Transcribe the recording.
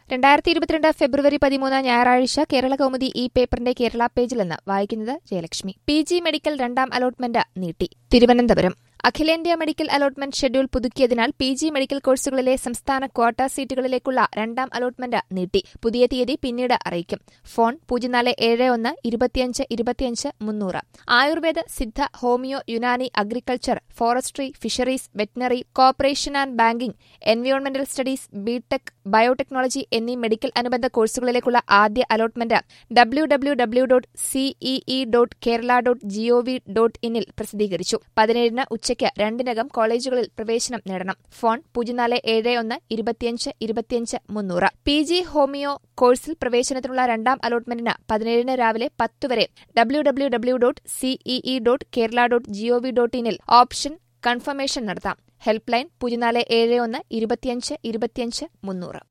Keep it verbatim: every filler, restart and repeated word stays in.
രണ്ടായിരത്തി ഇരുപത്തിരണ്ട് ഫെബ്രുവരി പതിമൂന്ന് ഞായറാഴ്ച കേരള കൗമുദി ഈ പേപ്പറിന്റെ കേരള പേജിൽ നിന്ന് വായിക്കുന്നത് ജയലക്ഷ്മി. പി ജി മെഡിക്കൽ രണ്ടാം അലോട്ട്മെന്റ് നീട്ടി. തിരുവനന്തപുരം അഖിലേന്ത്യാ മെഡിക്കൽ അലോട്ട്മെന്റ് ഷെഡ്യൂൾ പുതുക്കിയതിനാൽ പി ജി മെഡിക്കൽ കോഴ്സുകളിലെ സംസ്ഥാന ക്വാട്ട സീറ്റുകളിലേക്കുള്ള രണ്ടാം അലോട്ട്മെന്റ് നീട്ടി. പുതിയ തീയതി പിന്നീട് അറിയിക്കും. ഫോൺ പൂജ്യം നാല് ഏഴ് ഒന്ന് ഇരുപത്തിയഞ്ച് ഇരുപത്തിയഞ്ച് മുന്നൂറ്. Ayurveda, Siddha, homeo, Unani, agriculture, forestry, fisheries, veterinary, corporation and banking, എൻവയോൺമെന്റൽ സ്റ്റഡീസ്, ബിടെക്, ബയോടെക്നോളജി എന്നീ മെഡിക്കൽ അനുബന്ധ കോഴ്സുകളിലേക്കുള്ള ആദ്യ allotment W W W dot CEE dot Kerala dot GOV dot ഇന്നിൽ പ്രസിദ്ധീകരിച്ചു. പതിനേഴിന് ഉച്ചയ്ക്ക് രണ്ടിനകം കോളേജുകളിൽ പ്രവേശനം നേടണം. ഫോൺ പൂജ്യം നാല് ഏഴ് ഒന്ന് ഇരുപത്തിയഞ്ച് ഇരുപത്തിയഞ്ച് മുന്നൂറ്. പി ജി ഹോമിയോ കോഴ്സിൽ പ്രവേശനത്തിനുള്ള രണ്ടാം അലോട്ട്മെന്റിന് പതിനേഴിന് രാവിലെ പത്ത് വരെ W W W dot CEE dot Kerala dot GOV dot ഇന്നിൽ ഓപ്ഷൻ കൺഫർമേഷൻ നടത്താം. ഹെൽപ്പ് ലൈൻ പൂജ്യം നാല് ഏഴ് ഒന്ന് ഇരുപത്തിയഞ്ച് ഇരുപത്തിയഞ്ച് മുന്നൂറ്.